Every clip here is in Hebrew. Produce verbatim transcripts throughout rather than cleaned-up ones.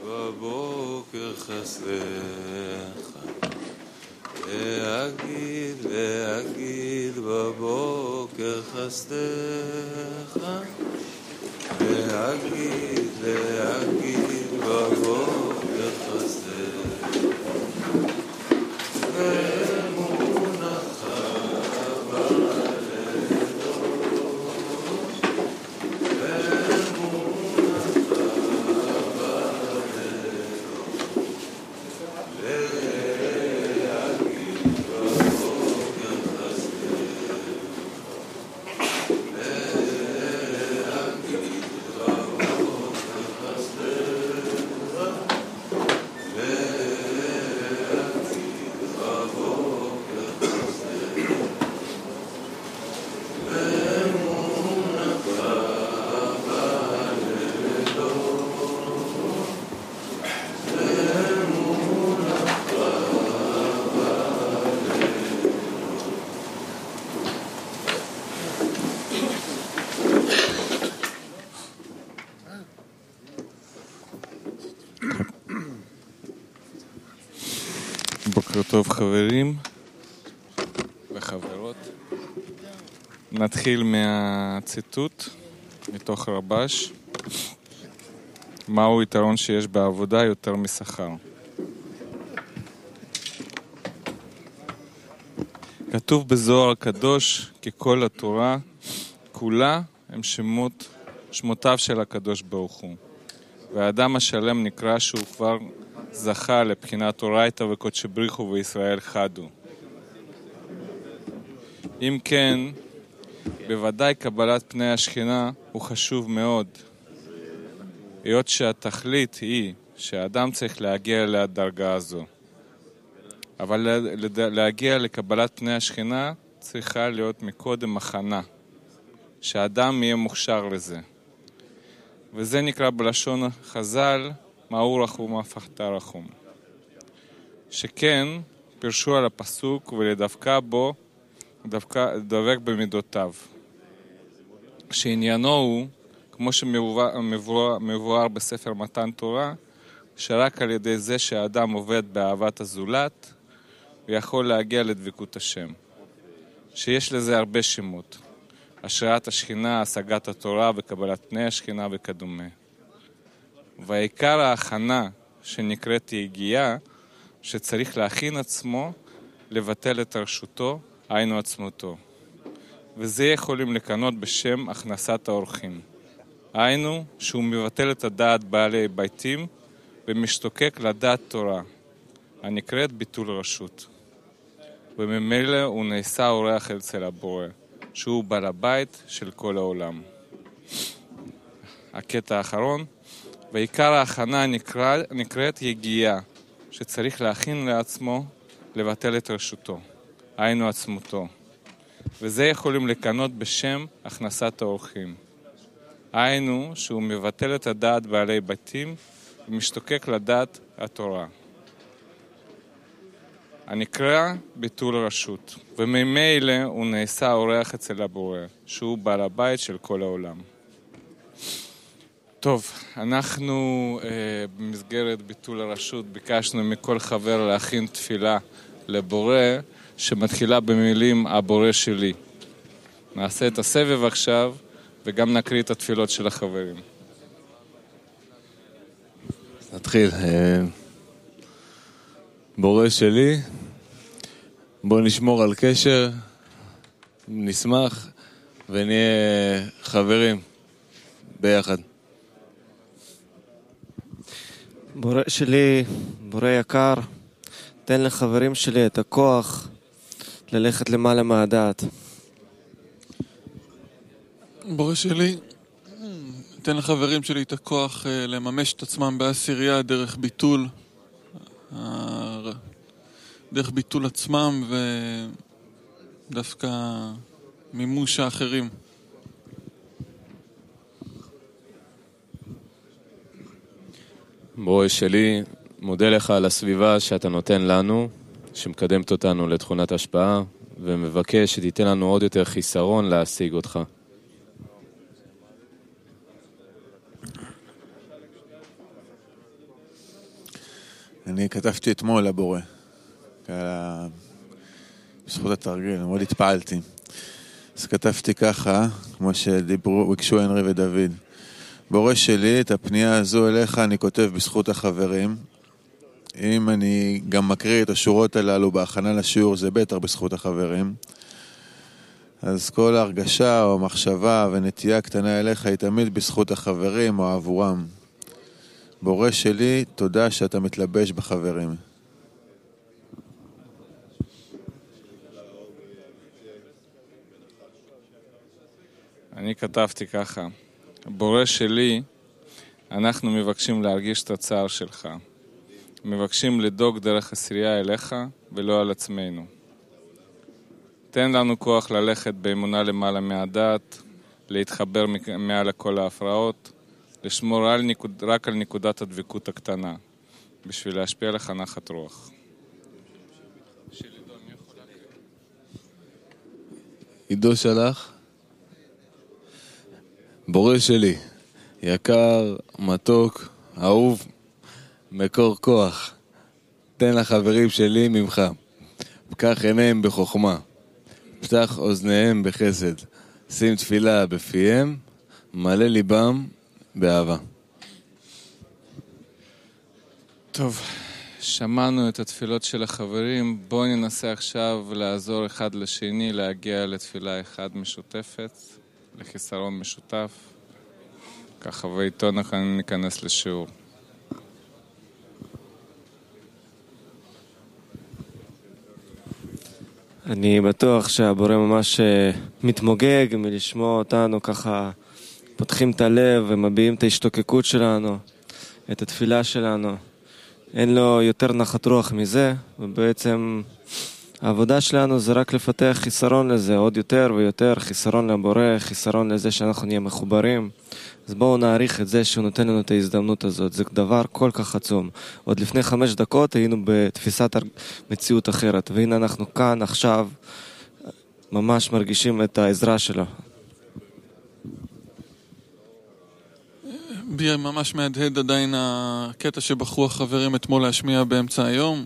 בבוקר חסדך, להגיד להגיד בבוקר חסדך, להגיד להגיד בבוקר חסדך, ואמונתך בוקר טוב חברים וחברות. נתחיל מהציטוט מתוך רבש. מהו היתרון שיש בעבודה יותר משכר? כתוב בזוהר הקדוש כי כל התורה כולה הם שמות, שמותיו של הקדוש ברוך הוא. והאדם השלם נקרא שהוא כבר זכה לבחינת אורייתא וקודשי בריחו וישראל חדו. אם כן, בוודאי קבלת פני השכינה הוא חשוב מאוד. היות שהתכלית היא שהאדם צריך להגיע לדרגה הזו. אבל להגיע לקבלת פני השכינה צריכה להיות מקודם הכנה. שהאדם יהיה מוכשר לזה. וזה נקרא בלשון חז"ל, מהו רחום הפכת רחום. שכן פרשו על הפסוק ולדבקה בו, דווקא, דבק במידותיו. שעניינו הוא, כמו שמבואר בספר מתן תורה, שרק על ידי זה שהאדם עובד באהבת הזולת, הוא יכול להגיע לדבקות השם. שיש לזה הרבה שמות. השראת השכינה, השגת התורה וקבלת פני השכינה וכדומה. והעיקר ההכנה שנקראת יגיעה, שצריך להכין עצמו לבטל את רשותו, היינו עצמותו. וזה יכולים לקנות בשם הכנסת האורחים. היינו שהוא מבטל את הדעת בעלי ביתים ומשתוקק לדעת תורה, הנקראת ביטול רשות. וממילא הוא נעשה אורח אצל הבורא, שהוא בעל הבית של כל העולם. הקטע האחרון, ועיקר ההכנה נקרא, נקראת יגיעה, שצריך להכין לעצמו לבטל את רשותו, היינו עצמותו. וזה יכולים לקנות בשם הכנסת האורחים. היינו שהוא מבטל את הדעת בעלי בתים ומשתוקק לדעת התורה. הנקרא ביטול רשות, וממילא הוא נעשה אורח אצל הבורא, שהוא בעל הבית של כל העולם. טוב, אנחנו אה, במסגרת ביטול הרשות ביקשנו מכל חבר להכין תפילה לבורא שמתחילה במילים הבורא שלי. נעשה את הסבב עכשיו וגם נקריא את התפילות של החברים. נתחיל. בורא שלי, בוא נשמור על קשר, נשמח ונהיה חברים ביחד. בורא שלי, בורא יקר, תן לחברים שלי את הכוח ללכת למעלה מהדעת. בורא שלי, תן לחברים שלי את הכוח לממש את עצמם בעשירייה דרך ביטול, דרך ביטול עצמם ודווקא מימוש האחרים. בורא שלי, מודה לך על הסביבה שאתה נותן לנו, שמקדמת אותנו לתכונת השפעה, ומבקש שתיתן לנו עוד יותר חיסרון להשיג אותך. אני כתבתי אתמול לבורא, בזכות התרגיל, מאוד התפעלתי. אז כתבתי ככה, כמו שדיברו, ביקשו הנרי ודוד. בורא שלי, את הפנייה הזו אליך אני כותב בזכות החברים. אם אני גם מקריא את השורות הללו בהכנה לשיעור, זה בטח בזכות החברים. אז כל הרגשה או מחשבה ונטייה קטנה אליך היא תמיד בזכות החברים או עבורם. בורא שלי, תודה שאתה מתלבש בחברים. אני כתבתי ככה, בורא שלי, אנחנו מבקשים להרגיש את הצער שלך. מבקשים לדאוג דרך עשירייה אליך ולא על עצמנו. תן לנו כוח ללכת באמונה למעלה מהדעת, להתחבר מעל לכל ההפרעות, לשמור על נקוד, רק על נקודת הדבקות הקטנה, בשביל להשפיע לך נחת רוח. עידו שלח, בורא שלי, יקר, מתוק, אהוב, מקור כוח, תן לחברים שלי ממך, פקח עיניהם בחוכמה, פתח אוזניהם בחסד, שים תפילה בפיהם, מלא ליבם באהבה. טוב, שמענו את התפילות של החברים, בואו ננסה עכשיו לעזור אחד לשני, להגיע לתפילה אחד משותפת, לחיסרון משותף. ככה ואיתו אנחנו ניכנס לשיעור. אני בטוח שהבורא ממש מתמוגג מלשמוע אותנו ככה, פותחים את הלב ומביעים את ההשתוקקות שלנו, את התפילה שלנו. אין לו יותר נחת רוח מזה, ובעצם העבודה שלנו זה רק לפתח חיסרון לזה, עוד יותר ויותר, חיסרון לבורא, חיסרון לזה שאנחנו נהיה מחוברים. אז בואו נעריך את זה שהוא נותן לנו את ההזדמנות הזאת, זה דבר כל כך עצום. עוד לפני חמש דקות היינו בתפיסת מציאות אחרת, והנה אנחנו כאן עכשיו ממש מרגישים את העזרה שלו. בי ממש מהדהד עדיין הקטע שבחרו החברים אתמול להשמיע באמצע היום,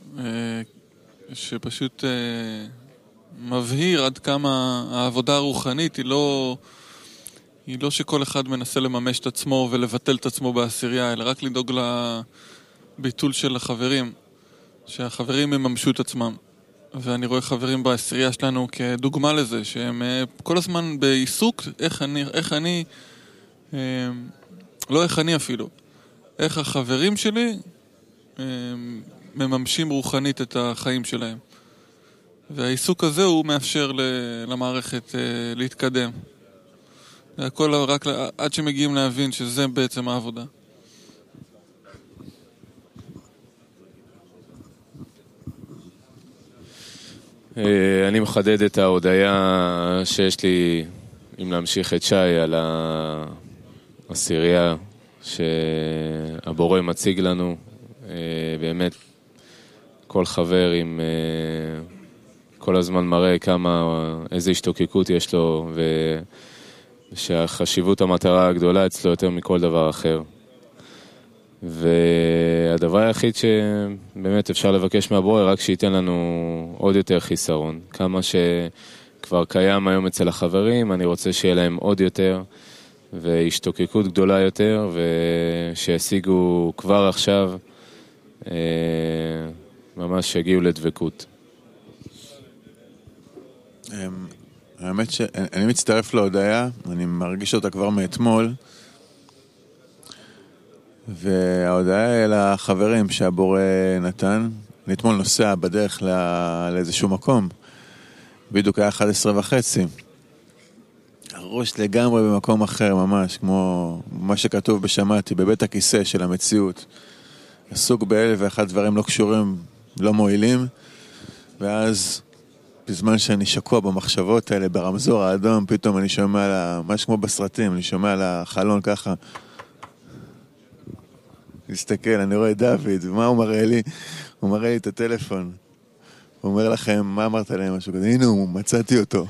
שפשוט מבהיר עד כמה העבודה הרוחנית היא לא, היא לא שכל אחד מנסה לממש את עצמו ולבטל את עצמו בעשירייה, אלא רק לדאוג לביטול של החברים, שהחברים מממשו את עצמם. ואני רואה חברים בעשירייה שלנו כדוגמה לזה, שהם כל הזמן בעיסוק, איך אני, איך אני, לא איך אני אפילו, איך החברים שלי מממשים רוחנית את החיים שלהם. והעיסוק הזה הוא מאפשר למערכת להתקדם. הכל רק עד שמגיעים להבין שזה בעצם העבודה. אני מחדד את ההודעה שיש לי, אם להמשיך את שי, על העשירייה שהבורא מציג לנו. באמת כל חבר עם כל הזמן מראה כמה, איזה השתוקקות יש לו, ושהחשיבות המטרה הגדולה אצלו יותר מכל דבר אחר. והדבר היחיד שבאמת אפשר לבקש מהבורא, רק שייתן לנו עוד יותר חיסרון. כמה שכבר קיים היום אצל החברים, אני רוצה שיהיה להם עוד יותר, והשתוקקות גדולה יותר, ושישיגו כבר עכשיו, ממש הגיעו לדבקות. האמת שאני מצטרף להודעה, אני מרגיש אותה כבר מאתמול, וההודעה היא לחברים שהבורא נתן. אני אתמול נוסע בדרך לאיזשהו מקום, בדיוק היה אחת עשרה וחצי. הראש לגמרי במקום אחר ממש, כמו מה שכתוב בשמעתי, בבית הכיסא של המציאות. עסוק באלף ואחד דברים לא קשורים, לא מועילים, ואז בזמן שאני שקוע במחשבות האלה, ברמזור האדום, פתאום אני שומע לה, ממש כמו בסרטים, אני שומע על החלון ככה, מסתכל, אני רואה דוד, ומה הוא מראה לי? הוא מראה לי את הטלפון. הוא אומר לכם, מה אמרת להם? משהו כזה, הנה, הוא מצאתי אותו.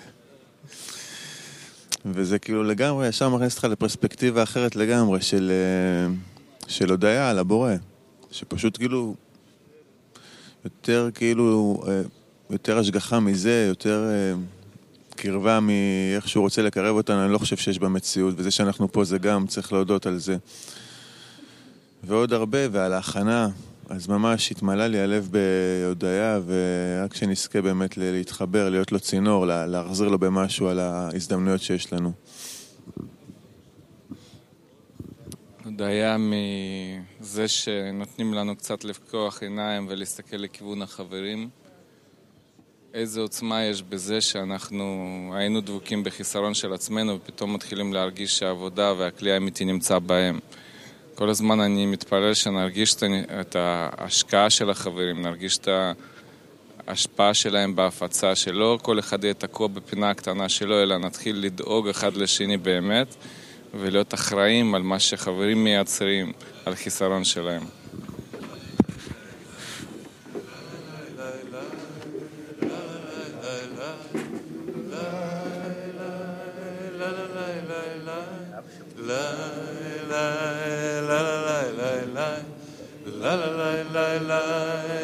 וזה כאילו לגמרי, ישר מכניס אותך לפרספקטיבה אחרת לגמרי, של, של הודעה על הבורא. שפשוט כאילו, יותר כאילו, יותר השגחה מזה, יותר קרבה מאיך שהוא רוצה לקרב אותנו, אני לא חושב שיש במציאות, וזה שאנחנו פה זה גם, צריך להודות על זה. ועוד הרבה, ועל ההכנה, אז ממש התמלא לי הלב בהודעה, ורק שנזכה באמת להתחבר, להיות לו צינור, להחזיר לו במשהו על ההזדמנויות שיש לנו. הודעה מזה שנותנים לנו קצת לפקוח עיניים ולהסתכל לכיוון החברים. איזה עוצמה יש בזה שאנחנו היינו דבוקים בחיסרון של עצמנו ופתאום מתחילים להרגיש שהעבודה והכלי האמיתי נמצא בהם. כל הזמן אני מתפלל שנרגיש את ההשקעה של החברים, נרגיש את ההשפעה שלהם בהפצה, שלא כל אחד יהיה תקוע בפינה הקטנה שלו, אלא נתחיל לדאוג אחד לשני באמת, ולהיות אחראים על מה שחברים מייצרים, על חיסרון שלהם. la la la la la la la la la